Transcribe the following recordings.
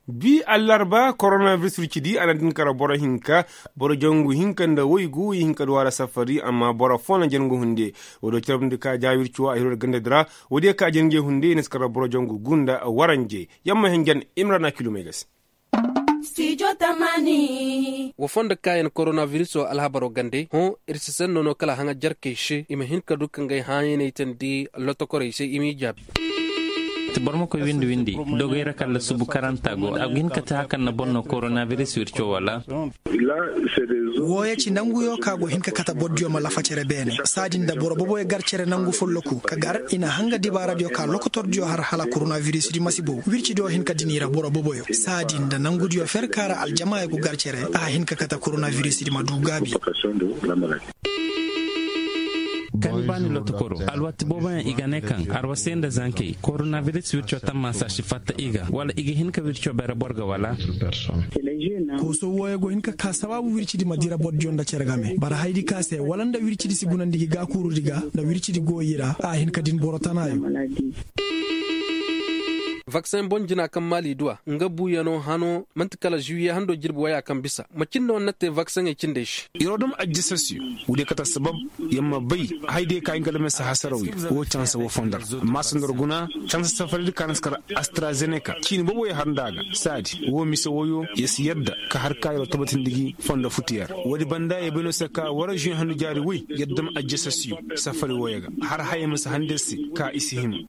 bi allarba coronavirus rikidi ana dinkara boro hinka boro jongu hinkanda woygu hinka wara safari amma boro fona jengu hunde wodo tiramde ka jawircu a hiro gande dra wodi ka jenge hunde neskara boro jongu gunda waranje yamma hengen imrana kilomegas Studio Tamani wafonda kayan coronavirus o alhabaro gande ho irsisan nono kala hanga jarke shi ima hinka dukkan gai hayene tandi lotokore shi imi jab bormo ko windi dogoyra kala subu 40 go agin kata hakan na bonno coronavirus wircho wala woye ci nanguyo kago hinka kata boddio mala facere bene sadinda boro bobo e garcere nangu folloku kagar ina hanga diba radio ka lokotordio har hala coronavirus di masibo wirci do hinka dinira boro bobo yo sadinda nangudio ferkara aljamaa ko garcere a hinka kata coronavirus di madugabi kan bani lotokoro alwat boba igane kan arwasenda zanke coronavirus wircho tamma sa shifatta iga wala igi hinka wircho bere borga wala ko so woye go hinka ka sababu wircidi madira boddi onda cergame bara haydi kase walanda wircidi sigunandi ga kuru diga da wircidi goyira a hinka din borotanayo vaccin bonjina kan mali duwa nga buyano hano mantikala juye hando jirbu waya kan bisa makin da wannan te vaccin e kinde shi irodum ajisasi wude kata sabab yamma bai haide ka ingala mesa hasarawi o chance wo fondar masandar guna chance safari kan skara AstraZeneca kin bobo ya handaga sadi wo miso woyo yesi yadda ka har kayro tabatin digi fonda futiyar wadi banda e beno saka wara jin hanu jari wi yaddam ajisasi safari woyaga har haye masa handesi ka isihim.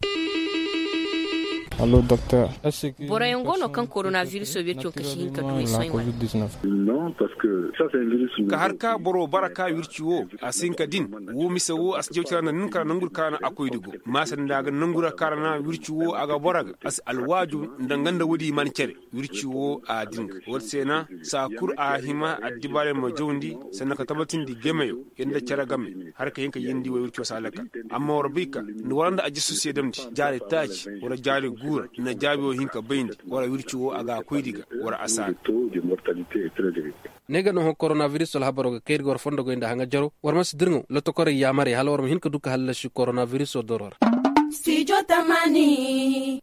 Allo docteur. Borayangono kan coronavirus o wircho kashi hinka duwe soyma. Non parce que ça c'est un virus. Ka harka boro baraka wirchiwo asinka din wo misawo asjewtira nan ninkara nangur kana akoydigo masan daga nangura karana wirchiwo aga boraga as alwaju ndanganda wodi man cere wirchiwo a dinga worsena sakur a hima addibare ma jawndi sanaka tabatin di gemeyo yenda cara game harka yinka yindi wo wirchiwo salaka amma warbika ni waranda aji sociedamdi jare taci wala jare na jabiyo hinka bayndi wara wirciwo aga koydiga wara asal nega no coronavirus wal habaro ga kayr gor fondo go inda hanga jaro war mas dirngo lotto kore yamare hal war hinka duka halashi coronavirus o doror Studio Tamani